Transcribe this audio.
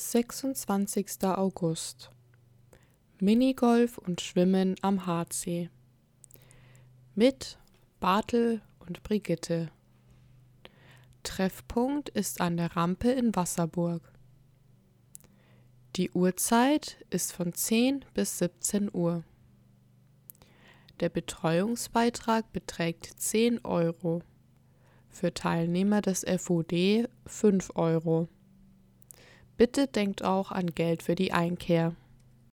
26. August. Minigolf und Schwimmen am Hartsee. Mit Bartel und Brigitte. Treffpunkt ist an der Rampe in Wasserburg. Die Uhrzeit ist von 10 bis 17 Uhr. Der Betreuungsbeitrag beträgt 10 Euro. Für Teilnehmer des FUD 5 Euro. Bitte denkt auch an Geld für die Einkehr.